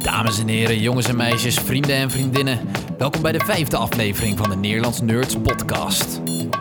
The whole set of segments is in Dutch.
Dames en heren, jongens en meisjes, vrienden en vriendinnen. Welkom bij de 5e aflevering van de Nederlands Nerds podcast.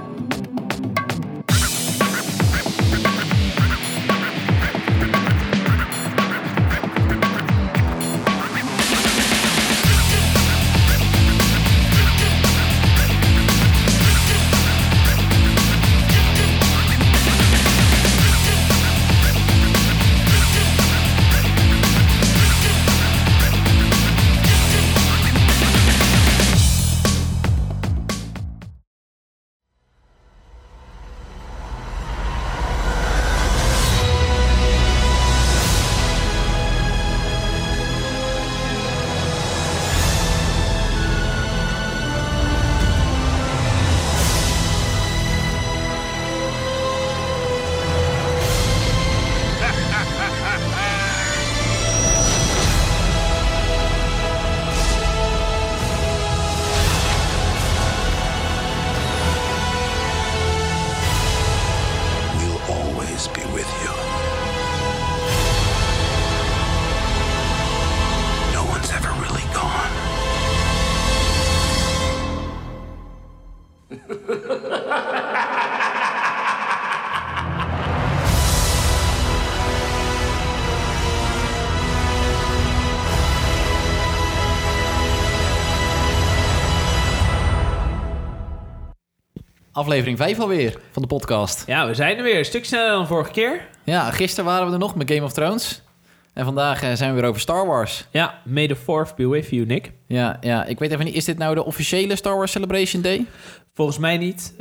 Aflevering 5 alweer van de podcast. Ja, we zijn er weer. Een stuk sneller dan vorige keer. Ja, gisteren waren we er nog met Game of Thrones. En vandaag zijn we weer over Star Wars. Ja, may the 4th be with you, Nick. Ja, ik weet even niet, is dit nou de officiële Star Wars Celebration Day? Volgens mij niet.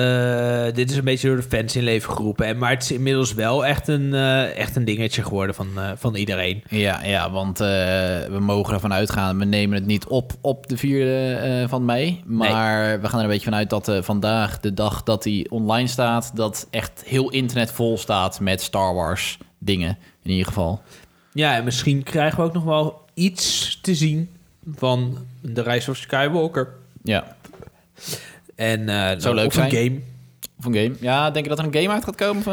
Dit is een beetje door de fans in leven geroepen. Maar het is inmiddels wel echt een dingetje geworden van iedereen. Ja, want we mogen ervan uitgaan. We nemen het niet op de 4e van mei. Maar we gaan er een beetje vanuit dat vandaag, de dag dat hij online staat, dat echt heel internet vol staat met Star Wars dingen, in ieder geval. Ja, en misschien krijgen we ook nog wel iets te zien van de reis van Skywalker. Ja. En zou leuk zijn. Een game. Of een game. Ja, denk je dat er een game uit gaat komen?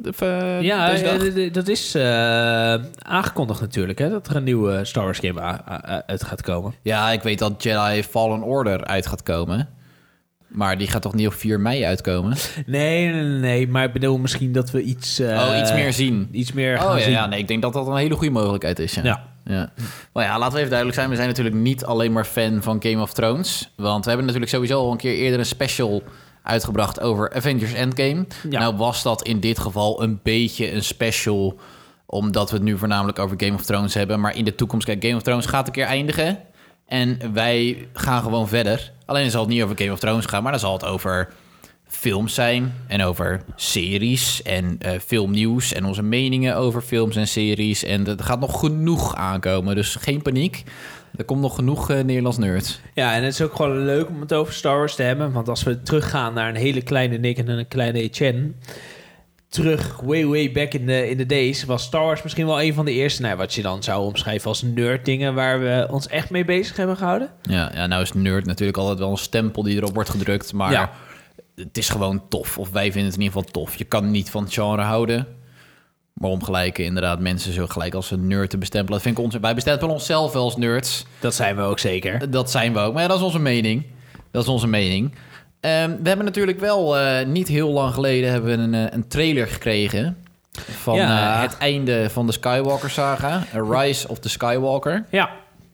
Dat is aangekondigd natuurlijk, hè, dat er een nieuwe Star Wars game uit gaat komen. Ja, ik weet dat Jedi Fallen Order uit gaat komen. Maar die gaat toch niet op 4 mei uitkomen? Nee, maar ik bedoel misschien dat we iets meer zien. Iets meer gaan zien. Ja, nee, ik denk dat dat een hele goede mogelijkheid is. Ja. Maar ja, laten we even duidelijk zijn. We zijn natuurlijk niet alleen maar fan van Game of Thrones. Want we hebben natuurlijk sowieso al een keer eerder een special uitgebracht over Avengers Endgame. Ja. Nou was dat in dit geval een beetje een special, omdat we het nu voornamelijk over Game of Thrones hebben. Maar in de toekomst, kijk, Game of Thrones gaat een keer eindigen. En wij gaan gewoon verder. Alleen zal het niet over Game of Thrones gaan, maar dan zal het over films zijn en over series en filmnieuws en onze meningen over films en series. En er gaat nog genoeg aankomen, dus geen paniek. Er komt nog genoeg Nederlands nerds. Ja, en het is ook gewoon leuk om het over Star Wars te hebben. Want als we teruggaan naar een hele kleine Nick en een kleine Etienne, terug, way back in the days, was Star Wars misschien wel een van de eerste, wat je dan zou omschrijven als nerd dingen waar we ons echt mee bezig hebben gehouden. Ja, nou is nerd natuurlijk altijd wel een stempel die erop wordt gedrukt, maar ja, het is gewoon tof. Of wij vinden het in ieder geval tof. Je kan niet van het genre houden, maar om gelijk inderdaad mensen zo gelijk als een nerd te bestempelen. Dat vind ik wij bestempelen onszelf wel als nerds. Dat zijn we ook zeker. Dat zijn we ook, maar ja, dat is onze mening. We hebben natuurlijk wel niet heel lang geleden hebben we een trailer gekregen van het einde van de Skywalker-saga. A Rise of the Skywalker. Ja.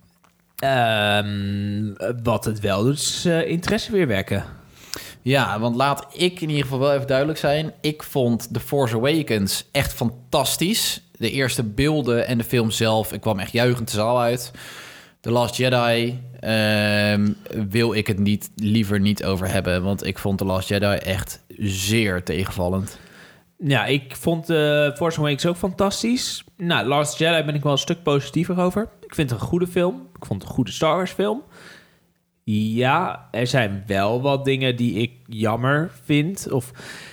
Wat het wel doet, is interesse weer wekken. Ja, want laat ik in ieder geval wel even duidelijk zijn. Ik vond The Force Awakens echt fantastisch. De eerste beelden en de film zelf, ik kwam echt juichend de zaal uit. The Last Jedi wil ik het liever niet over hebben, want ik vond The Last Jedi echt zeer tegenvallend. Ja, ik vond Force Awakens ook fantastisch. Nou, Last Jedi ben ik wel een stuk positiever over. Ik vind het een goede film. Ik vond het een goede Star Wars film. Ja, er zijn wel wat dingen die ik jammer vind. Of,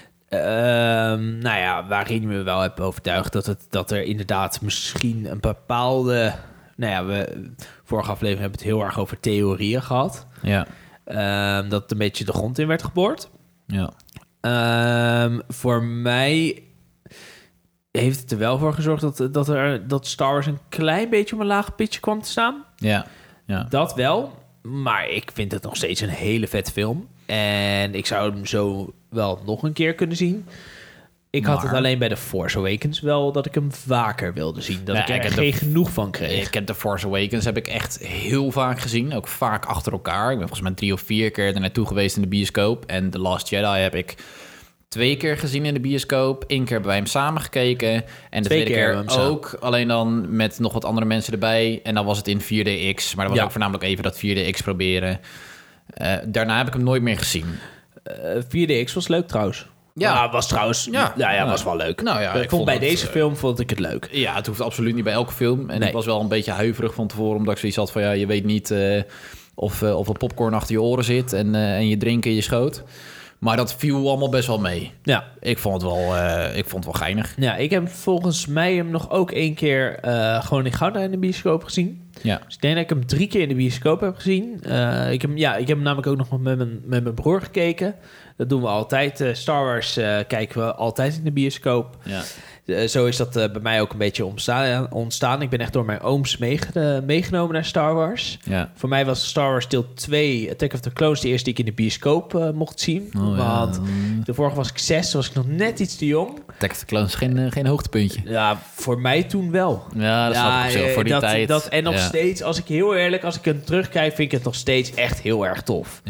waarin we wel hebben overtuigd dat er inderdaad misschien een bepaalde... vorige aflevering hebben we het heel erg over theorieën gehad. Ja. Dat een beetje de grond in werd geboord. Ja. Voor mij heeft het er wel voor gezorgd dat Star Wars een klein beetje op een laag pitje kwam te staan. Ja. Dat wel, maar ik vind het nog steeds een hele vet film. En ik zou hem zo wel nog een keer kunnen zien. Ik had het alleen bij The Force Awakens wel dat ik hem vaker wilde zien. Dat ik er geen genoeg van kreeg. Ik heb The Force Awakens heb ik echt heel vaak gezien. Ook vaak achter elkaar. Ik ben volgens mij 3 of 4 keer er naartoe geweest in de bioscoop. En The Last Jedi heb ik 2 keer gezien in de bioscoop. 1 keer hebben wij hem samen gekeken. En de tweede keer ook. Alleen dan met nog wat andere mensen erbij. En dan was het in 4DX. Maar dat was ook voornamelijk even dat 4DX proberen. Daarna heb ik hem nooit meer gezien. 4DX was leuk trouwens. Ja, was trouwens... was wel leuk. Nou ja, ik vond bij deze film vond ik het leuk. Ja, het hoeft absoluut niet bij elke film. En ik was wel een beetje huiverig van tevoren, omdat ik zoiets had van... je weet niet of er popcorn achter je oren zit en je drinken in je schoot. Maar dat viel allemaal best wel mee. Ja. Ik vond het wel geinig. Ja, ik heb volgens mij hem nog ook 1 keer gewoon in Gouda in de bioscoop gezien. Ja. Dus ik denk dat ik hem 3 keer in de bioscoop heb gezien. Ik heb hem namelijk ook nog met mijn broer gekeken. Dat doen we altijd. Star Wars kijken we altijd in de bioscoop. Ja. Zo is dat bij mij ook een beetje ontstaan. Ik ben echt door mijn ooms meegenomen naar Star Wars. Ja. Voor mij was Star Wars deel 2, Attack of the Clones, de eerste die ik in de bioscoop mocht zien. Want de vorige was ik 6, was ik nog net iets te jong. Attack of the Clones geen hoogtepuntje. Ja, voor mij toen wel. Ja, dat snap ik zo. Voor die tijd. En nog steeds, als ik hem terugkijk, vind ik het nog steeds echt heel erg tof.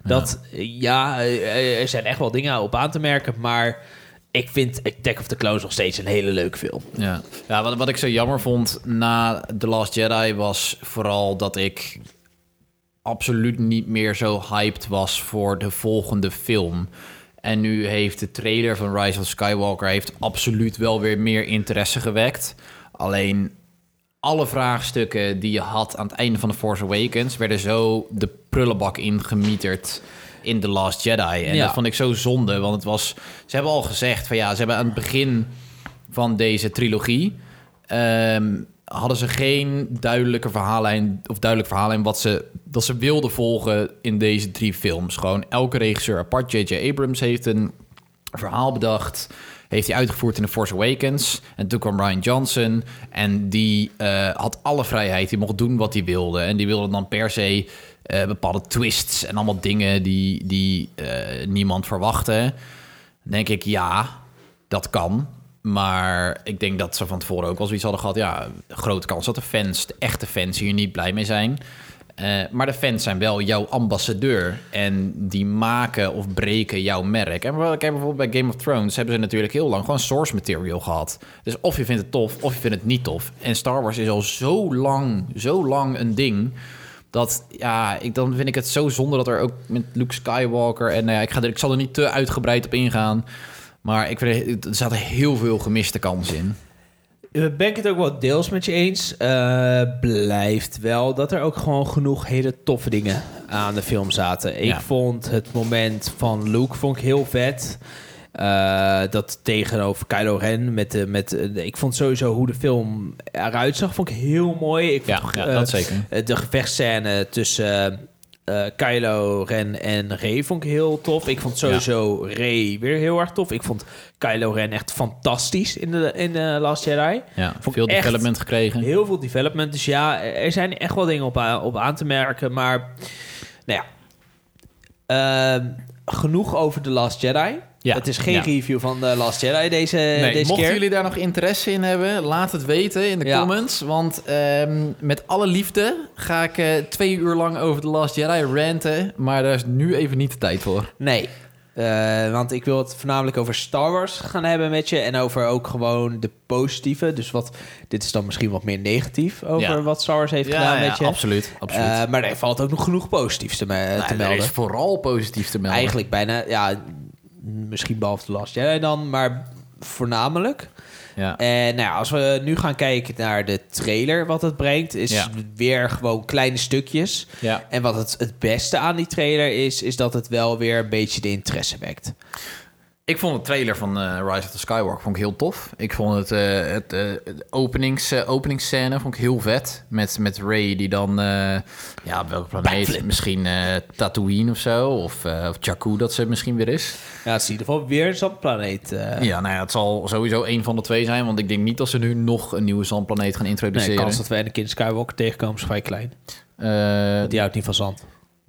Er zijn echt wel dingen op aan te merken, maar... Ik vind Attack of the Clones nog steeds een hele leuke film. Ja, wat ik zo jammer vond na The Last Jedi was vooral dat ik absoluut niet meer zo hyped was voor de volgende film. En nu heeft de trailer van Rise of Skywalker absoluut wel weer meer interesse gewekt. Alleen alle vraagstukken die je had aan het einde van The Force Awakens werden zo de prullenbak ingemieterd in The Last Jedi. En dat vond ik zo zonde, want het was... Ze hebben al gezegd van ze hebben aan het begin van deze trilogie... hadden ze geen duidelijk verhaallijn dat ze wilden volgen in deze 3 films. Gewoon elke regisseur apart. J.J. Abrams heeft een verhaal bedacht, heeft hij uitgevoerd in The Force Awakens. En toen kwam Rian Johnson en die had alle vrijheid. Die mocht doen wat hij wilde. En die wilde dan per se bepaalde twists en allemaal dingen die niemand verwachtte. Dan denk ik, ja, dat kan. Maar ik denk dat ze van tevoren ook wel zoiets hadden gehad. Grote kans dat de echte fans hier niet blij mee zijn. Maar de fans zijn wel jouw ambassadeur. En die maken of breken jouw merk. En kijk bijvoorbeeld bij Game of Thrones hebben ze natuurlijk heel lang gewoon source material gehad. Dus of je vindt het tof, of je vindt het niet tof. En Star Wars is al zo lang een ding... Dat, dan vind ik het zo zonde dat er ook met Luke Skywalker... En ik zal er niet te uitgebreid op ingaan. Maar ik vind, er zaten heel veel gemiste kansen in. Ben ik het ook wel deels met je eens. Blijft wel dat er ook gewoon genoeg hele toffe dingen aan de film zaten. Ik vond het moment van Luke heel vet... dat tegenover Kylo Ren ik vond sowieso hoe de film eruit zag, vond ik heel mooi. Ik vond dat zeker. De gevechtscène tussen Kylo Ren en Rey vond ik heel tof. Ik vond sowieso Rey weer heel erg tof. Ik vond Kylo Ren echt fantastisch in de Last Jedi. Ja, veel development gekregen. Heel veel development. Dus er zijn echt wel dingen op aan te merken. Maar genoeg over The Last Jedi. Ja, het is geen review van The Last Jedi deze mochten keer. Jullie daar nog interesse in hebben, laat het weten in de comments. Want met alle liefde ga ik 2 uur lang over The Last Jedi ranten. Maar daar is nu even niet de tijd voor. Nee, want ik wil het voornamelijk over Star Wars gaan hebben met je. En over ook gewoon de positieve. Dus dit is dan misschien wat meer negatief over wat Star Wars heeft gedaan met je. Absoluut. Maar er valt ook nog genoeg positiefs te melden. Er is vooral positief te melden. Eigenlijk bijna, misschien behalve The Last Jedi dan, maar voornamelijk. Ja. En als we nu gaan kijken naar de trailer, wat het brengt, is weer gewoon kleine stukjes. Ja. En wat het beste aan die trailer is dat het wel weer een beetje de interesse wekt. Ik vond de trailer van Rise of the Skywalker vond ik heel tof. Ik vond het openingsscène vond ik heel vet. Met Rey die dan... op welke planeet? Backflip. Misschien Tatooine of zo. Of Jakku dat ze misschien weer is. Ja, het is in ieder geval weer een zandplaneet. Ja, nou ja, het zal sowieso een van de twee zijn. Want ik denk niet dat ze nu nog een nieuwe zandplaneet gaan introduceren. Nee, de kans dat we Anakin Skywalker tegenkomen is vrij klein. Want die houdt niet van zand.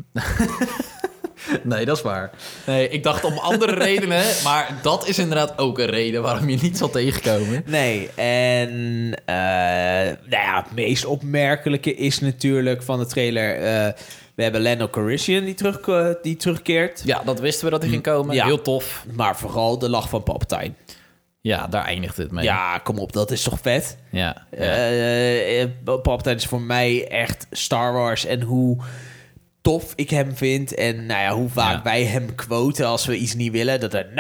Nee, dat is waar. Nee, ik dacht om andere redenen, maar dat is inderdaad ook een reden waarom je niet zal tegenkomen. Nee, en het meest opmerkelijke is natuurlijk van de trailer... we hebben Lando Calrissian die terugkeert. Ja, dat wisten we dat hij ging komen. Ja. Heel tof. Maar vooral de lach van Palpatine. Ja, daar eindigt het mee. Ja, kom op, dat is toch vet? Ja. Palpatine is voor mij echt Star Wars en hoe tof ik hem vind. En hoe vaak wij hem quoten als we iets niet willen. Dat er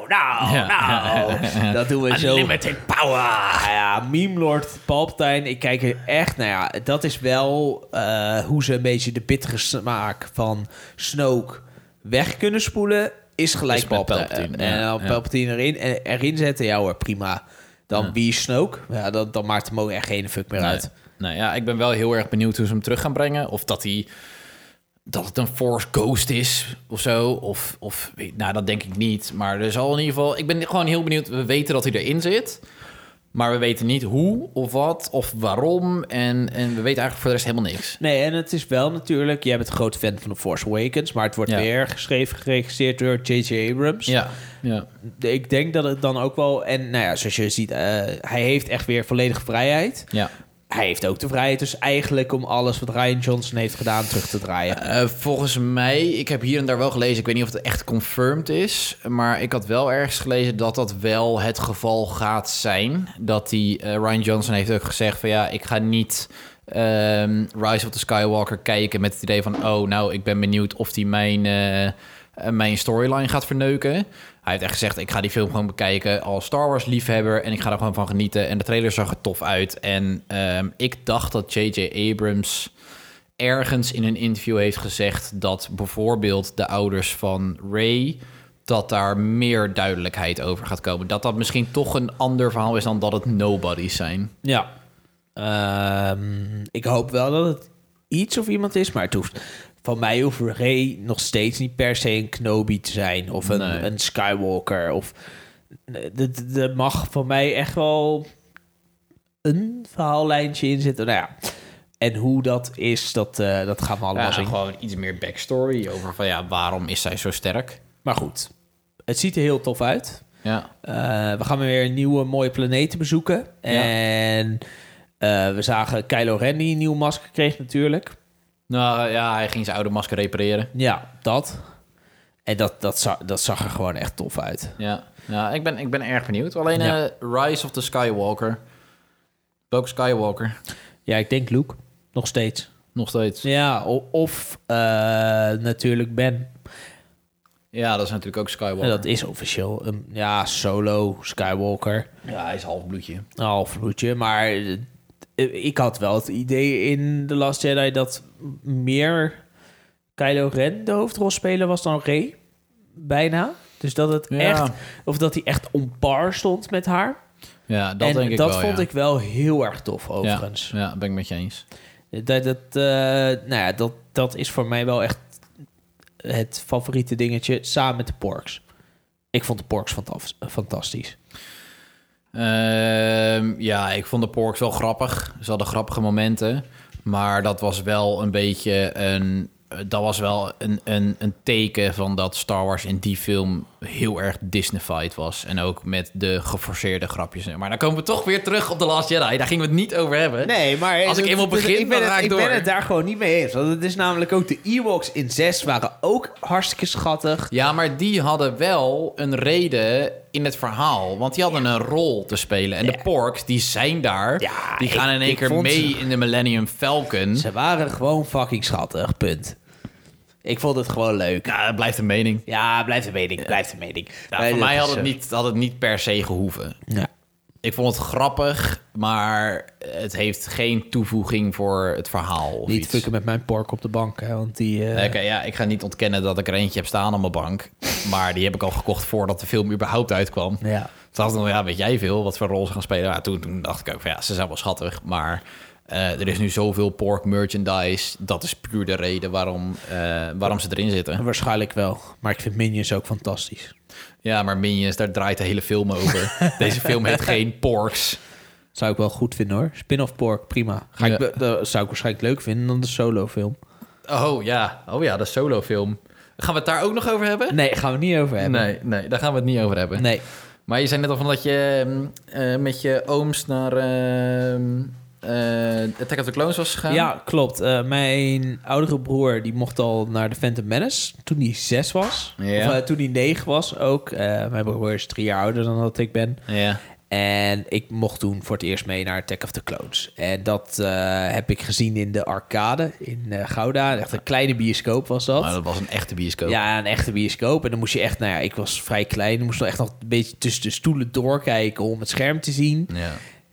dat doen we zo. Unlimited power. Meme Lord Palpatine. Ik kijk er echt, dat is wel hoe ze een beetje de bittere smaak van Snoke weg kunnen spoelen. Is gelijk Is Palpatine. En dan Palpatine erin zetten. Ja hoor, prima. Dan wie is Snoke? Ja, dan maakt hem ook echt geen fuck meer uit. Nou ja, ik ben wel heel erg benieuwd hoe ze hem terug gaan brengen. Of dat het een Force Ghost is of zo. Of dat denk ik niet. Maar er zal in ieder geval... Ik ben gewoon heel benieuwd. We weten dat hij erin zit. Maar we weten niet hoe of wat of waarom. En we weten eigenlijk voor de rest helemaal niks. Nee, en het is wel natuurlijk... Jij bent een grote fan van The Force Awakens. Maar het wordt weer geregisseerd door J.J. Abrams. Ja. Ik denk dat het dan ook wel... En zoals je ziet, hij heeft echt weer volledige vrijheid. Ja. Hij heeft ook de vrijheid dus eigenlijk om alles wat Rian Johnson heeft gedaan terug te draaien. Volgens mij, ik heb hier en daar wel gelezen... ik weet niet of het echt confirmed is... maar ik had wel ergens gelezen dat dat wel het geval gaat zijn. Dat Rian Johnson heeft ook gezegd van... ik ga niet Rise of the Skywalker kijken met het idee van... ik ben benieuwd of hij mijn storyline gaat verneuken... Hij heeft echt gezegd, ik ga die film gewoon bekijken als Star Wars liefhebber... en ik ga er gewoon van genieten. En de trailer zag er tof uit. En ik dacht dat J.J. Abrams ergens in een interview heeft gezegd... dat bijvoorbeeld de ouders van Rey... dat daar meer duidelijkheid over gaat komen. Dat misschien toch een ander verhaal is dan dat het nobodies zijn. Ja. Ik hoop wel dat het iets of iemand is, maar het hoeft... Van mij hoeft Rey nog steeds niet per se een Kenobi te zijn... of een Skywalker. Of er mag voor mij echt wel een verhaallijntje in zitten. En hoe dat is, dat gaan we allemaal zien. Gewoon iets meer backstory over van waarom is zij zo sterk. Maar goed, het ziet er heel tof uit. Ja. We gaan weer nieuwe mooie planeten bezoeken. Ja. En we zagen Kylo Ren die een nieuwe masker kreeg natuurlijk... hij ging zijn oude masker repareren. Ja, dat. En dat zag er gewoon echt tof uit. Ja, ik ben erg benieuwd. Alleen Rise of the Skywalker. Welke Skywalker? Ja, ik denk Luke. Nog steeds. Nog steeds. Ja, of natuurlijk Ben. Ja, dat is natuurlijk ook Skywalker. En dat is officieel. Solo Skywalker. Ja, hij is halfbloedje. Halfbloedje, maar... Ik had wel het idee in The Last Jedi dat meer Kylo Ren de hoofdrolspeler was dan Rey. Bijna. Dus dat het echt... Of dat hij echt on par stond met haar. Ja, dat denk ik wel. En dat vond ik wel heel erg tof, overigens. Ja, ben ik met je eens. Dat is voor mij wel echt het favoriete dingetje, samen met de Porks. Ik vond de Porks fantastisch. Ik vond de Porks wel grappig. Ze hadden grappige momenten. Maar dat was wel een beetje een teken van dat Star Wars in die film heel erg Disneyfied was. En ook met de geforceerde grapjes. Maar dan komen we toch weer terug op The Last Jedi. Daar gingen we het niet over hebben. Nee, maar... Als ik eenmaal begin, dan ga ik door. Ik ben het daar gewoon niet mee eens. Want het is namelijk ook de Ewoks in 6 waren ook hartstikke schattig. Ja, maar die hadden wel een reden in het verhaal. Want die hadden een rol te spelen. En de Porks, die zijn daar. Ja, die gaan in één keer mee in de Millennium Falcon. Ze waren gewoon fucking schattig, punt. Ik vond het gewoon leuk. Ja, dat blijft een mening. Ja, blijft een mening. Ja, voor mij had het niet per se gehoeven. Ja. Ik vond het grappig, maar het heeft geen toevoeging voor het verhaal. Of niet iets. fucken met mijn pork op de bank, hè, want die... Ik ga niet ontkennen dat ik er eentje heb staan op mijn bank. Maar die heb ik al gekocht voordat de film überhaupt uitkwam. Ja. Toen dacht ik nog, weet jij veel wat voor rol ze gaan spelen? Ja, toen dacht ik ook van, ze zijn wel schattig, maar... er is nu zoveel pork merchandise. Dat is puur de reden waarom ze erin zitten. Waarschijnlijk wel. Maar ik vind Minions ook fantastisch. Ja, maar Minions, daar draait de hele film over. Deze film heet geen porks. Zou ik wel goed vinden hoor. Spin-off pork, prima. Dat zou ik waarschijnlijk leuk vinden dan de solofilm. Oh ja, de solofilm. Gaan we het daar ook nog over hebben? Nee, gaan we het niet over hebben. Nee, daar gaan we het niet over hebben. Nee. Maar je zei net al van dat je met je ooms naar... Attack of the Clones was gegaan? Ja, klopt. Mijn oudere broer die mocht al naar de Phantom Menace toen hij 6 was. Ja. Of toen hij 9 was ook. Mijn broer is 3 jaar ouder dan dat ik ben. Ja. En ik mocht toen voor het eerst mee naar Attack of the Clones. En dat heb ik gezien in de arcade in Gouda. Echt een kleine bioscoop was dat. Maar dat was een echte bioscoop. Ja, een echte bioscoop. En dan moest je echt, ik was vrij klein. Dan moest je echt nog een beetje tussen de stoelen doorkijken om het scherm te zien. Ja.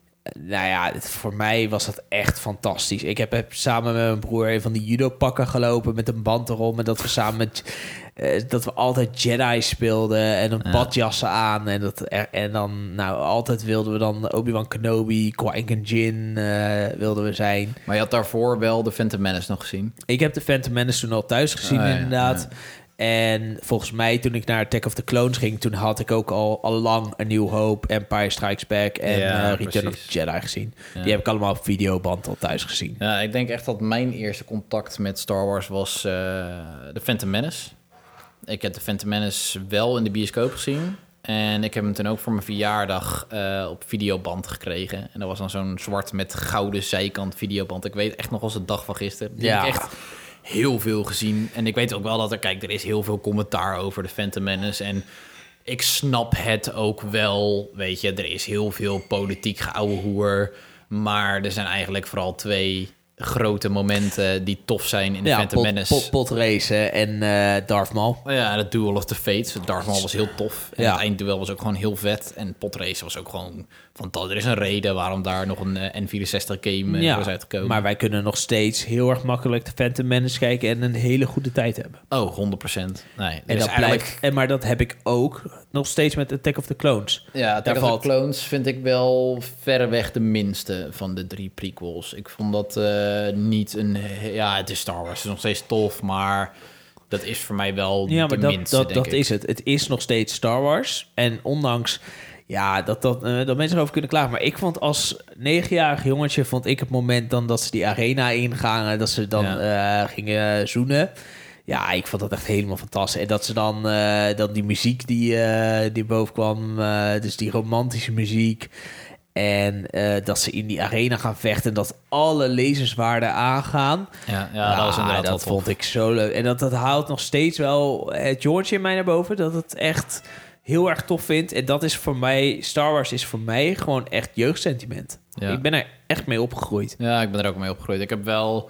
Voor mij was dat echt fantastisch. Ik heb samen met mijn broer een van die judo-pakken gelopen met een band erom. En dat we samen dat we altijd Jedi speelden en een badjassen aan. En dan altijd wilden we dan Obi-Wan Kenobi, Qui-Gon Jinn wilden we zijn. Maar je had daarvoor wel de Phantom Menace nog gezien? Ik heb de Phantom Menace toen al thuis gezien, inderdaad. Ja. En volgens mij, toen ik naar Attack of the Clones ging... toen had ik ook al lang A New Hope, Empire Strikes Back... en Return of the Jedi gezien. Ja. Die heb ik allemaal op videoband al thuis gezien. Ja, ik denk echt dat mijn eerste contact met Star Wars was de Phantom Menace. Ik heb de Phantom Menace wel in de bioscoop gezien... En ik heb hem toen ook voor mijn verjaardag op videoband gekregen. En dat was dan zo'n zwart met gouden zijkant videoband. Ik weet echt nog als de dag van gisteren. Die heb ik echt heel veel gezien. En ik weet ook wel dat er is heel veel commentaar over de Phantom Menace. En ik snap het ook wel. Weet je, er is heel veel politiek geouwehoer. Maar er zijn eigenlijk vooral 2 grote momenten die tof zijn in de Phantom Menace. Potracen en Darth Maul. Ja, de Duel of the Fates. Darth Maul was heel tof. En het eindduel was ook gewoon heel vet. En potracen was ook gewoon fantastisch. Er is een reden waarom daar nog een N64 game was uitgekomen. Maar wij kunnen nog steeds heel erg makkelijk de Phantom Menace kijken en een hele goede tijd hebben. Oh, 100%. Nee, en dat blijft. Maar dat heb ik ook nog steeds met Attack of the Clones. Ja, Attack of the Clones vind ik wel verreweg de minste van de 3 prequels. Ik vond dat niet een... Ja, het is Star Wars. Het is nog steeds tof, maar dat is voor mij wel de minste, denk ik. Dat is het. Het is nog steeds Star Wars. En ondanks... Ja, dat mensen erover kunnen klagen. Maar ik vond als 9-jarig jongetje... vond ik het moment dan dat ze die arena ingaan... dat ze dan gingen zoenen... Ja, ik vond dat echt helemaal fantastisch. En dat ze dan die muziek die boven kwam... dus die romantische muziek... En dat ze in die arena gaan vechten... en dat alle laserswaarden aangaan. Ja, dat was inderdaad dat vond ik zo leuk. En dat haalt nog steeds wel het jongetje in mij naar boven... dat het echt heel erg tof vindt. En dat is voor mij... Star Wars is voor mij gewoon echt jeugdsentiment. Ja. Ik ben er echt mee opgegroeid. Ja, ik ben er ook mee opgegroeid. Ik heb wel...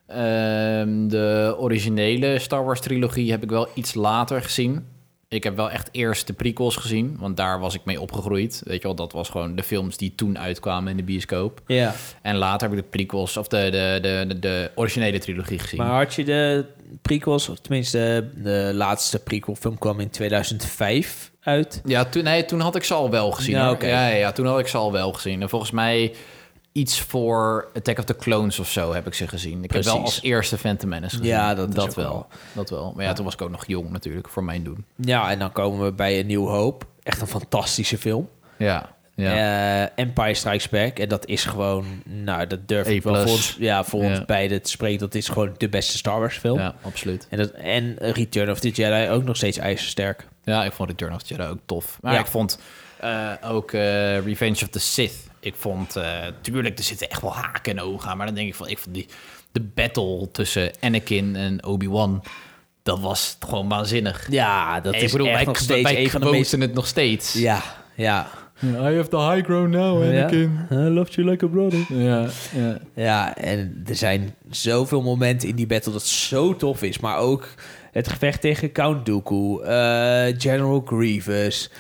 de originele Star Wars trilogie heb ik wel iets later gezien. Ik heb wel echt eerst de prequels gezien, want daar was ik mee opgegroeid. Weet je wel, dat was gewoon de films die toen uitkwamen in de bioscoop. Ja. En later heb ik de prequels, of de originele trilogie gezien. Maar had je de prequels, of tenminste de laatste prequelfilm kwam in 2005 uit? Ja, toen had ik ze al wel gezien. Ja, okay. Ja, toen had ik ze al wel gezien. En volgens mij... iets voor Attack of the Clones of zo heb ik ze gezien. Ik heb wel als eerste Phantom Menace gezien. Ja, dat wel. Dat wel. Maar ja, toen was ik ook nog jong natuurlijk, voor mijn doen. Ja, en dan komen we bij A New Hope. Echt een fantastische film. Ja. Empire Strikes Back. En dat is gewoon... Nou, dat durf ik wel voor ons beiden te spreken. Dat is gewoon de beste Star Wars film. Ja, absoluut. En Return of the Jedi ook nog steeds ijzersterk. Ja, ik vond Return of the Jedi ook tof. Maar ik vond ook Revenge of the Sith... Ik vond, tuurlijk, er zitten echt wel haken en ogen aan. Maar dan denk ik van de battle tussen Anakin en Obi-Wan... dat was gewoon waanzinnig. Ja, dat is echt nog steeds een van de meeste... het nog steeds. Ja. I have the high ground now, Anakin. I loved you like a brother. Ja, en er zijn zoveel momenten in die battle dat zo tof is. Maar ook het gevecht tegen Count Dooku, General Grievous,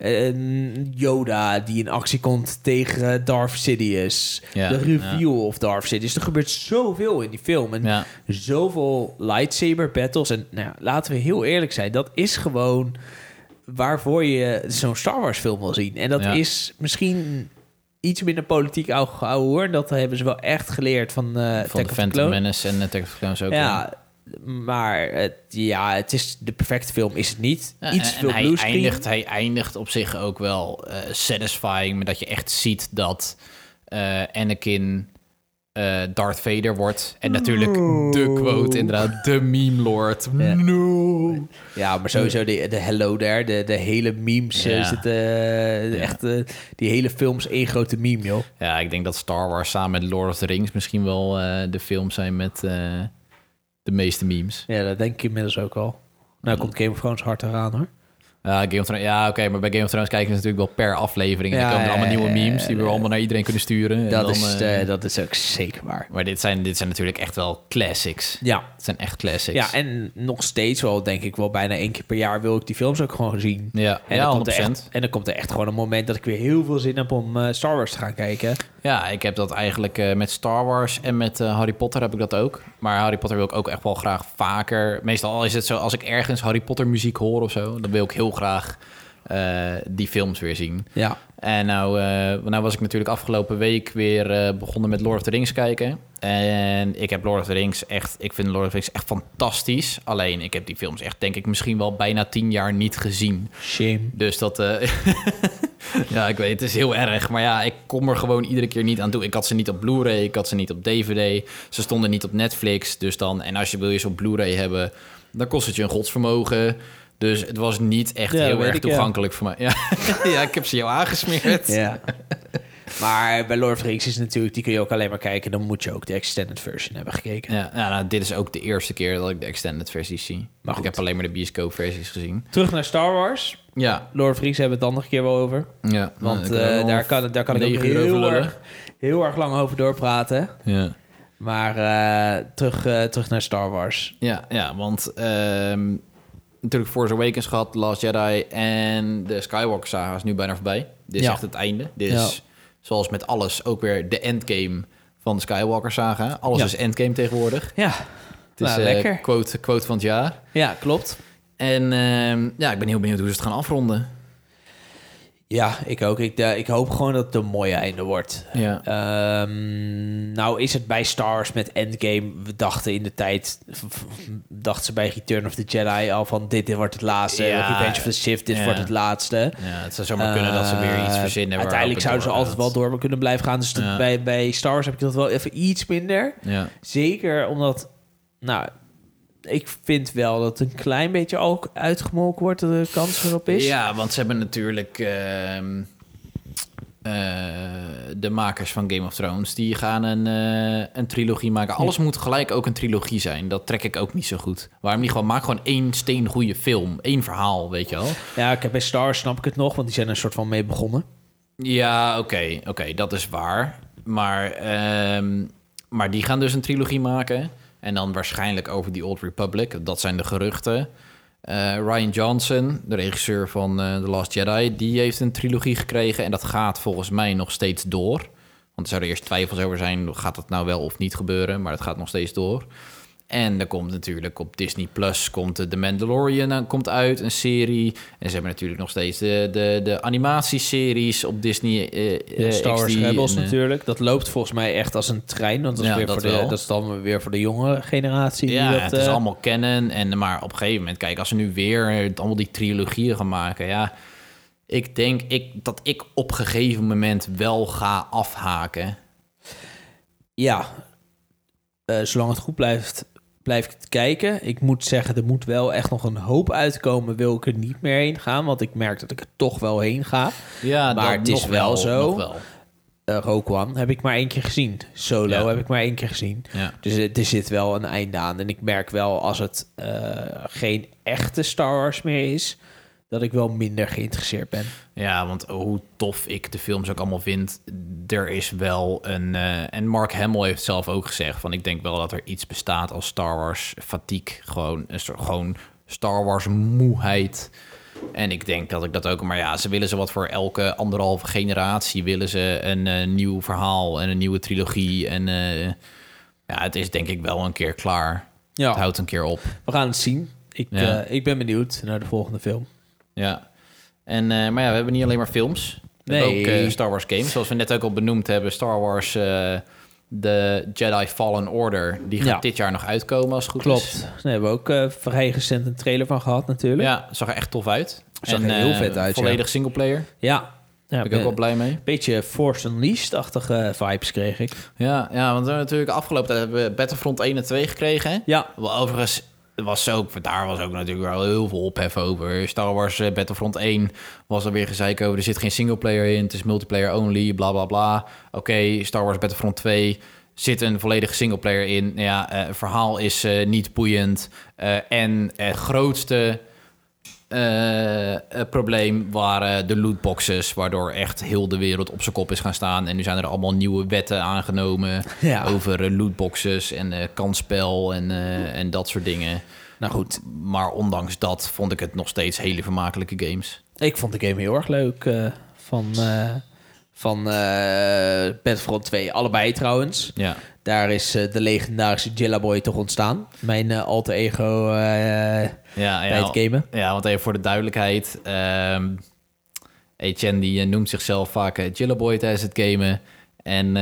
Yoda die in actie komt tegen Darth Sidious, de reveal of Darth Sidious. Er gebeurt zoveel in die film en zoveel lightsaber battles. En laten we heel eerlijk zijn, dat is gewoon waarvoor je zo'n Star Wars film wil zien. En dat is misschien iets minder politiek ouwe hoor. Dat hebben ze wel echt geleerd van de Phantom Menace en Attack of the Clones ook. Ja, maar het is de perfecte film is het niet. Iets veel bluescreen. Hij eindigt op zich ook wel satisfying, maar dat je echt ziet dat Anakin Darth Vader wordt. En natuurlijk de quote, inderdaad, de meme lord. No. Ja, maar sowieso de hello there, de hele memes zitten echt die hele film is één grote meme, joh. Ja, ik denk dat Star Wars samen met Lord of the Rings misschien wel de films zijn met de meeste memes. Ja, dat denk ik inmiddels ook al. Nou komt Game of Thrones hard eraan, hoor. Game of Thrones, oké, maar bij Game of Thrones kijken ze natuurlijk wel per aflevering. En dan komen er allemaal nieuwe memes die we allemaal naar iedereen kunnen sturen. Dat is ook zeker waar. Maar dit zijn natuurlijk echt wel classics. Ja. Het zijn echt classics. Ja, en nog steeds wel, denk ik wel, bijna 1 keer per jaar wil ik die films ook gewoon zien. Ja, en dan komt er echt gewoon een moment dat ik weer heel veel zin heb om Star Wars te gaan kijken. Ja, ik heb dat eigenlijk met Star Wars en met Harry Potter heb ik dat ook. Maar Harry Potter wil ik ook echt wel graag vaker. Meestal is het zo, als ik ergens Harry Potter muziek hoor of zo, dan wil ik heel graag die films weer zien. Ja. En nou was ik natuurlijk afgelopen week weer begonnen met Lord of the Rings kijken. En ik heb Lord of the Rings ik vind Lord of the Rings echt fantastisch. Alleen, ik heb die films echt, denk ik, misschien wel bijna 10 jaar niet gezien. Shame. Dus dat... ja, ik weet, het is heel erg. Maar ja, ik kom er gewoon iedere keer niet aan toe. Ik had ze niet op Blu-ray, ik had ze niet op DVD. Ze stonden niet op Netflix. Dus dan, en als wil je ze op Blu-ray hebben, dan kost het je een godsvermogen. Dus het was niet echt heel erg toegankelijk voor mij. Ja. Ja, ik heb ze jou aangesmeerd. Ja. Maar bij Lord of the Rings is natuurlijk, die kun je ook alleen maar kijken. Dan moet je ook de extended version hebben gekeken. Ja, nou, dit is ook de eerste keer dat ik de extended versies zie. Maar ik heb alleen maar de bioscoopversies gezien. Terug naar Star Wars. Ja. Lord of the Rings hebben we het dan nog een keer wel over. Ja. Want daar kan ik ook heel erg lang over doorpraten. Ja. Maar terug naar Star Wars. Ja, want natuurlijk Force Awakens gehad, Last Jedi en de Skywalker saga is nu bijna voorbij. Dit is echt het einde. Dit is, zoals met alles, ook weer de endgame van de Skywalker saga. Alles is endgame tegenwoordig. Ja, het is lekker. Quote van het jaar. Ja, klopt. En ik ben heel benieuwd hoe ze het gaan afronden. Ja, ik ook. Ik hoop gewoon dat het een mooi einde wordt. Ja. Nou is het bij Star Wars met Endgame. We dachten in de tijd, dachten ze bij Return of the Jedi al van dit wordt het laatste. Revenge of the Sith, dit wordt het laatste. Ja, het zou zomaar kunnen dat ze weer iets verzinnen. Uiteindelijk zouden ze altijd wel door kunnen blijven gaan. Dus bij Star Wars heb ik dat wel even iets minder. Ja. Zeker omdat, ik vind wel dat het een klein beetje ook uitgemolken wordt, dat de kans erop is. Ja, want ze hebben natuurlijk de makers van Game of Thrones, die gaan een trilogie maken. Alles moet gelijk ook een trilogie zijn. Dat trek ik ook niet zo goed. Waarom niet gewoon, maak gewoon 1 steengoede film. 1 verhaal, weet je wel. Ja, ik heb bij Star Wars snap ik het nog, want die zijn er een soort van mee begonnen. Ja, oké, dat is waar. Maar die gaan dus een trilogie maken. En dan waarschijnlijk over The Old Republic. Dat zijn de geruchten. Rian Johnson, de regisseur van The Last Jedi, die heeft een trilogie gekregen. En dat gaat volgens mij nog steeds door. Want er zouden eerst twijfels over zijn, gaat dat nou wel of niet gebeuren? Maar dat gaat nog steeds door. En er komt natuurlijk op Disney Plus komt The Mandalorian komt uit, een serie. En ze hebben natuurlijk nog steeds de animatieseries op Disney. Star Wars Rebels natuurlijk. Dat loopt volgens mij echt als een trein. Want dat is, dat is dan weer voor de jonge generatie. Ja, het is allemaal kennen. Maar op een gegeven moment, kijk, als ze nu weer allemaal die trilogieën gaan maken, ja, ik denk dat ik op een gegeven moment wel ga afhaken. Ja, zolang het goed blijf ik het kijken. Ik moet zeggen, er moet wel echt nog een hoop uitkomen. Wil ik er niet meer heen gaan, want ik merk dat ik er toch wel heen ga. Ja, maar het is wel zo. Rogue One heb ik maar 1 keer gezien. Solo heb ik maar 1 keer gezien. Ja. Dus er zit wel een einde aan. En ik merk wel, als het geen echte Star Wars meer is, dat ik wel minder geïnteresseerd ben. Ja, want hoe tof ik de films ook allemaal vind, er is wel een... en Mark Hamill heeft zelf ook gezegd van, ik denk wel dat er iets bestaat als Star Wars fatigue. Gewoon Star Wars moeheid. En ik denk dat ik dat ook... Maar ja, ze willen ze wat voor elke 1,5 generatie willen ze een nieuw verhaal en een nieuwe trilogie. En ja, het is denk ik wel een keer klaar. Ja. Het houdt een keer op. We gaan het zien. Ik ben benieuwd naar de volgende film. Ja. En, maar ja, we hebben niet alleen maar films. We hebben ook Star Wars games. Zoals we net ook al benoemd hebben. Star Wars, de Jedi Fallen Order. Die gaat dit jaar nog uitkomen als het goed is. Klopt. Daar hebben we ook vrij recent een trailer van gehad natuurlijk. Ja, zag er echt tof uit. Zag er heel vet uit. Volledig singleplayer. Ja. Daar ben ik ook wel blij mee. Beetje Force Unleashed-achtige vibes kreeg ik. Ja, want we hebben natuurlijk afgelopen tijd hebben we Battlefront 1 en 2 gekregen. Hè? Ja. Wel, overigens, daar was ook natuurlijk wel heel veel ophef over. Star Wars Battlefront 1 was er weer gezeik over. Er zit geen singleplayer in, het is multiplayer only, bla bla bla. Oké, Star Wars Battlefront 2 zit een volledige singleplayer in. Ja, het verhaal is niet boeiend. En het grootste probleem waren de lootboxes, waardoor echt heel de wereld op zijn kop is gaan staan. En nu zijn er allemaal nieuwe wetten aangenomen over lootboxes en kansspel en dat soort dingen. Nou goed. Maar ondanks dat vond ik het nog steeds hele vermakelijke games. Ik vond de game heel erg leuk van Battlefront 2. Allebei trouwens. Ja. Daar is de legendarische Jillaboy toch ontstaan. Mijn alter ego bij het gamen. Ja, want even voor de duidelijkheid. Etienne die noemt zichzelf vaak Jillaboy tijdens het gamen. En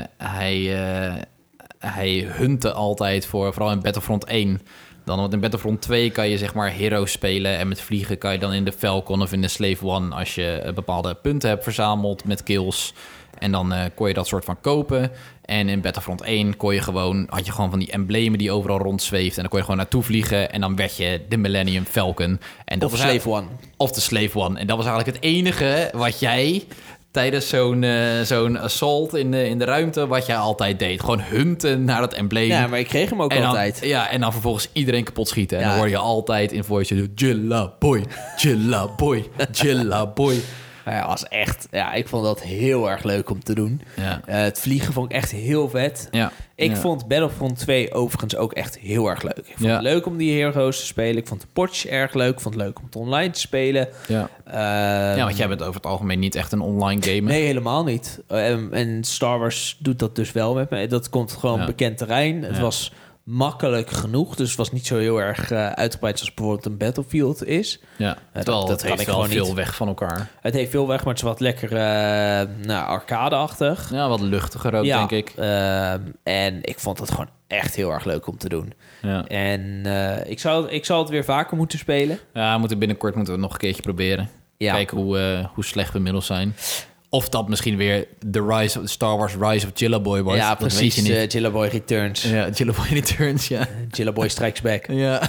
hij huntte altijd vooral in Battlefront 1... Want in Battlefront 2 kan je zeg maar heroes spelen. En met vliegen kan je dan in de Falcon of in de Slave One... als je bepaalde punten hebt verzameld met kills. En dan kon je dat soort van kopen. En in Battlefront 1 had je gewoon van die emblemen die overal rondzweeft. En dan kon je gewoon naartoe vliegen. En dan werd je de Millennium Falcon. En dat of de Slave One. Of de Slave One. En dat was eigenlijk het enige wat jij... tijdens zo'n assault in de ruimte, wat jij altijd deed. Gewoon hunten naar dat embleem. Ja, maar ik kreeg hem ook altijd. En dan vervolgens iedereen kapot schieten. En dan hoor je altijd in voice... Jillaboy, Jillaboy, Jillaboy. Ja, was echt... Ja, ik vond dat heel erg leuk om te doen. Ja. Het vliegen vond ik echt heel vet. Ja. Ik vond Battlefront 2 overigens ook echt heel erg leuk. Ik vond het leuk om die heroes te spelen. Ik vond de potje erg leuk. Ik vond het leuk om het online te spelen. Ja, want jij bent over het algemeen niet echt een online gamer. Nee, helemaal niet. En Star Wars doet dat dus wel met me. Dat komt gewoon bekend terrein. Het was makkelijk genoeg. Dus het was niet zo heel erg uitgebreid zoals bijvoorbeeld een Battlefield is. Ja, dat heeft wel veel weg van elkaar. Het heeft veel weg, maar het is wat lekker arcade-achtig. Ja, wat luchtiger ook, denk ik. En ik vond het gewoon echt heel erg leuk om te doen. Ja. En ik zal het weer vaker moeten spelen. Ja, binnenkort moeten we het nog een keertje proberen. Ja. Kijken hoe slecht we inmiddels zijn. Of dat misschien weer Star Wars Rise of Jillaboy was. Ja, precies. Dat weet je niet. Jillaboy Returns. Ja, Jillaboy Returns, ja. Jillaboy Strikes Back. Ja.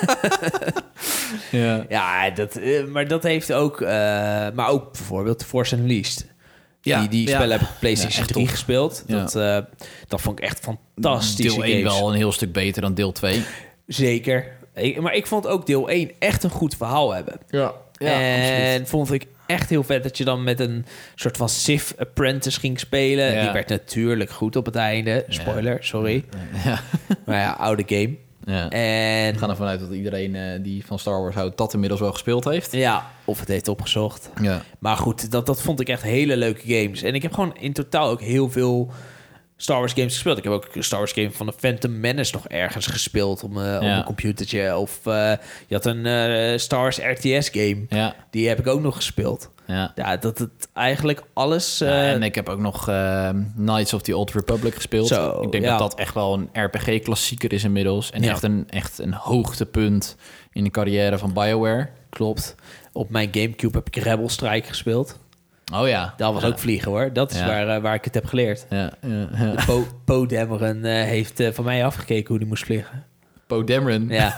Maar dat heeft ook... maar ook bijvoorbeeld Force Unleashed. Die spellen heb ik op PlayStation 3 gespeeld. Ja. Dat vond ik echt fantastisch. Deel 1 wel een heel stuk beter dan deel 2. Zeker. Maar ik vond ook deel 1 echt een goed verhaal hebben. Ja, en absoluut. Vond ik echt heel vet dat je dan met een soort van Sith Apprentice ging spelen. Ja. Die werd natuurlijk goed op het einde. Spoiler, sorry. Ja. Maar ja, oude game. Ja. En we gaan ervan uit dat iedereen die van Star Wars houdt dat inmiddels wel gespeeld heeft. Ja, of het heeft opgezocht. Ja. Maar goed, dat vond ik echt hele leuke games. En ik heb gewoon in totaal ook heel veel Star Wars games gespeeld. Ik heb ook een Star Wars game van de Phantom Menace nog ergens gespeeld op een computertje. Of je had een Star Wars RTS game. Ja. Die heb ik ook nog gespeeld. Ja, dat het eigenlijk alles... en ik heb ook nog Knights of the Old Republic gespeeld. Ik denk dat echt wel een RPG-klassieker is inmiddels. En echt een hoogtepunt in de carrière van BioWare. Klopt. Op mijn Gamecube heb ik Rebel Strike gespeeld. Oh ja. Dat was ook vliegen hoor. Dat is waar ik het heb geleerd. Ja. Poe Dameron heeft van mij afgekeken hoe die moest vliegen. Poe Dameron? Ja.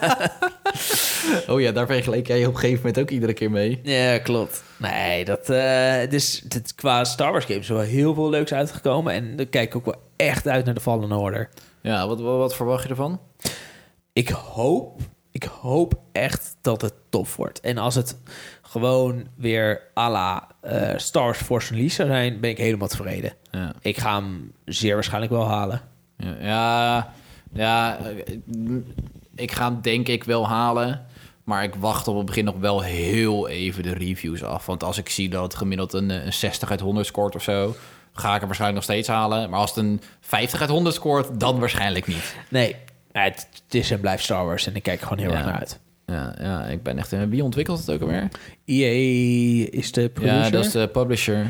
Oh ja, daar vergeleek jij op een gegeven moment ook iedere keer mee. Ja, klopt. Nee, dus qua Star Wars games is wel heel veel leuks uitgekomen. En dan kijk ik ook wel echt uit naar de Fallen Order. Ja, wat verwacht je ervan? Ik Ik hoop echt dat het tof wordt. En als het gewoon weer à la Star Wars Force Unleashed zou zijn, ben ik helemaal tevreden. Ja. Ik ga hem zeer waarschijnlijk wel halen. Ja, ik ga hem denk ik wel halen. Maar ik wacht op het begin nog wel heel even de reviews af. Want als ik zie dat het gemiddeld een 60 uit 100 scoort of zo, ga ik hem waarschijnlijk nog steeds halen. Maar als het een 50 uit 100 scoort, dan waarschijnlijk niet. Nee, het is en blijft Star Wars en ik kijk er gewoon heel erg naar uit. Ja, ik ben echt... Wie ontwikkelt het ook alweer? EA is de producer. Ja, dat is de publisher.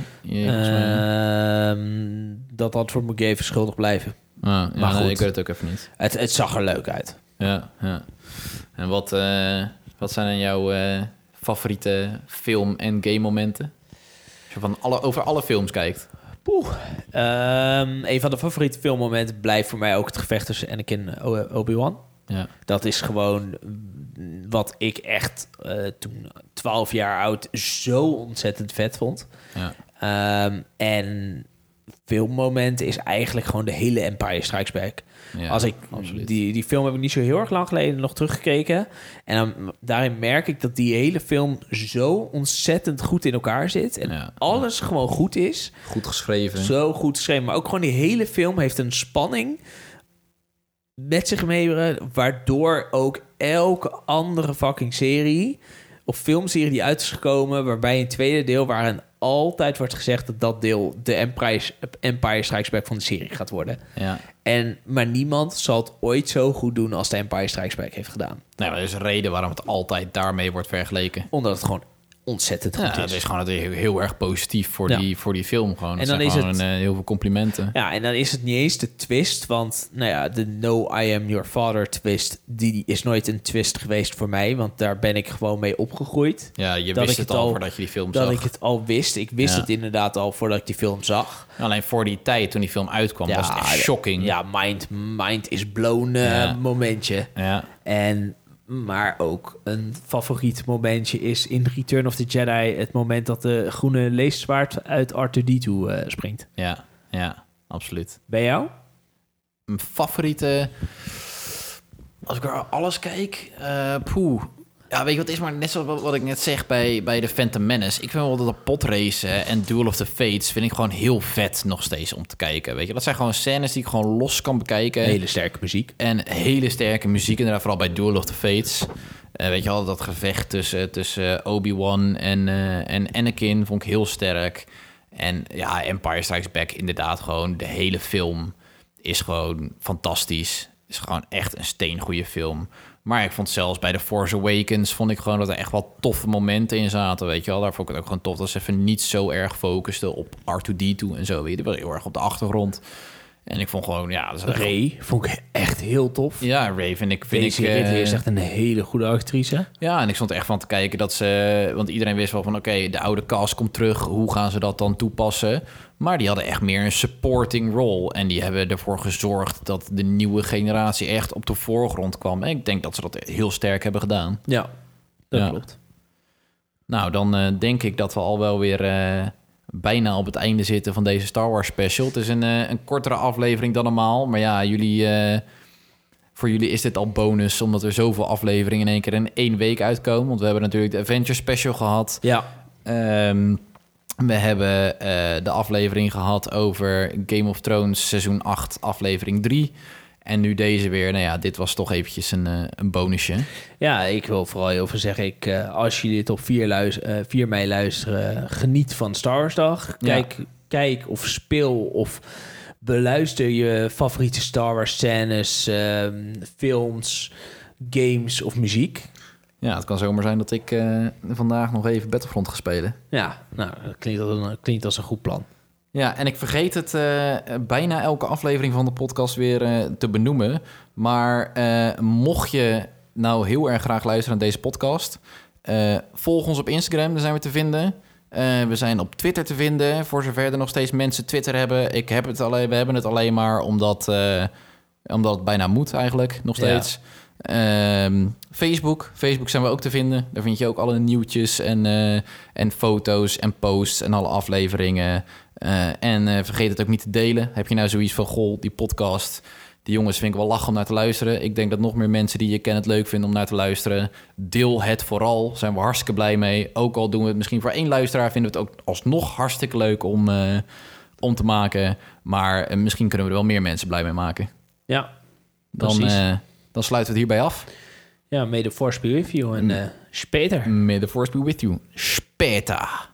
Dat antwoord moet ik even schuldig blijven. Maar goed, ik weet het ook even niet. Het zag er leuk uit. Ja. En wat zijn dan jouw favoriete film- en game-momenten? Als je over alle films kijkt. Een van de favoriete filmmomenten blijft voor mij ook het gevecht tussen Anakin en Obi-Wan. Ja. Dat is gewoon wat ik echt toen 12 jaar oud zo ontzettend vet vond. Ja. En filmmoment is eigenlijk gewoon de hele Empire Strikes Back. Ja, die film heb ik niet zo heel erg lang geleden nog teruggekeken. En daarin merk ik dat die hele film zo ontzettend goed in elkaar zit. En alles gewoon goed is. Goed geschreven. Zo goed geschreven. Maar ook gewoon die hele film heeft een spanning met zich mee, waardoor ook elke andere fucking serie of filmserie die uit is gekomen, waarbij een tweede deel waarin altijd wordt gezegd dat deel de Empire Strikes Back van de serie gaat worden. Ja. Maar niemand zal het ooit zo goed doen als de Empire Strikes Back heeft gedaan. Nee, maar er is een reden waarom het altijd daarmee wordt vergeleken. Omdat het gewoon ontzettend goed is. Het is gewoon heel erg positief voor die film. Gewoon. En dan is het heel veel complimenten. Ja, en dan is het niet eens de twist, want de No I Am Your Father twist, die is nooit een twist geweest voor mij, want daar ben ik gewoon mee opgegroeid. Ja, je wist het al voordat je die film zag. Dat ik het al wist. Ik wist het inderdaad al voordat ik die film zag. Alleen voor die tijd, toen die film uitkwam, was het echt shocking. Ja, mind is blown momentje. Ja. Maar ook een favoriet momentje is in Return of the Jedi het moment dat de groene leeszwaard uit R2-D2 springt. Ja, absoluut. Bij jou? Mijn favoriete... Als ik er alles kijk... Ja, weet je wat is? Maar net zoals wat ik net zeg bij de Phantom Menace. Ik vind wel dat de potracen en Duel of the Fates vind ik gewoon heel vet nog steeds om te kijken. Weet je, dat zijn gewoon scènes die ik gewoon los kan bekijken. Hele sterke muziek. En hele sterke muziek. Inderdaad, vooral bij Duel of the Fates. Weet je al, dat gevecht tussen Obi-Wan en Anakin vond ik heel sterk. En ja, Empire Strikes Back inderdaad gewoon. De hele film is gewoon fantastisch. Is gewoon echt een steengoede film. Maar ik vond zelfs bij The Force Awakens vond ik gewoon dat er echt wel toffe momenten in zaten, weet je wel. Daar vond ik het ook gewoon tof dat ze even niet zo erg focusten op R2-D2 en zo. Weet je, die was heel erg op de achtergrond. En ik vond gewoon, Rey vond ik echt heel tof. Ja, Rey vind ik Ridley is echt een hele goede actrice. Ja, en ik stond er echt van te kijken dat ze... Want iedereen wist wel van, oké, de oude cast komt terug. Hoe gaan ze dat dan toepassen? Maar die hadden echt meer een supporting role. En die hebben ervoor gezorgd dat de nieuwe generatie echt op de voorgrond kwam. En ik denk dat ze dat heel sterk hebben gedaan. Ja, dat klopt. Nou, dan denk ik dat we al wel weer... bijna op het einde zitten van deze Star Wars special. Het is een kortere aflevering dan normaal. Maar ja, voor jullie is dit al bonus, omdat er zoveel afleveringen in één keer in 1 week uitkomen. Want we hebben natuurlijk de Avengers special gehad. Ja. We hebben de aflevering gehad over Game of Thrones seizoen 8, aflevering 3. En nu deze weer. Nou ja, dit was toch eventjes een bonusje. Ja, ik wil vooral heel veel zeggen. Als jullie dit op 4 mei luisteren, geniet van Star Wars Dag. Kijk of speel of beluister je favoriete Star Wars scènes, films, games of muziek. Ja, het kan zomaar zijn dat ik vandaag nog even Battlefront ga spelen. Ja, nou, dat klinkt als een goed plan. Ja, en ik vergeet het bijna elke aflevering van de podcast weer te benoemen. Maar mocht je nou heel erg graag luisteren naar deze podcast, volg ons op Instagram, daar zijn we te vinden. We zijn op Twitter te vinden, voor zover er nog steeds mensen Twitter hebben. We hebben het alleen maar omdat het bijna moet eigenlijk, nog steeds. Ja. Facebook zijn we ook te vinden. Daar vind je ook alle nieuwtjes en foto's en posts en alle afleveringen. En vergeet het ook niet te delen. Heb je nou zoiets van, goh, die podcast Die jongens vind ik wel lachen om naar te luisteren. Ik denk dat nog meer mensen die je kent het leuk vinden om naar te luisteren. Deel het vooral. Zijn we hartstikke blij mee. Ook al doen we het misschien voor 1 luisteraar... vinden we het ook alsnog hartstikke leuk om te maken. Maar misschien kunnen we er wel meer mensen blij mee maken. Ja, dan sluiten we het hierbij af. Ja, may the force be with you en speter. May the force be with you. Speter.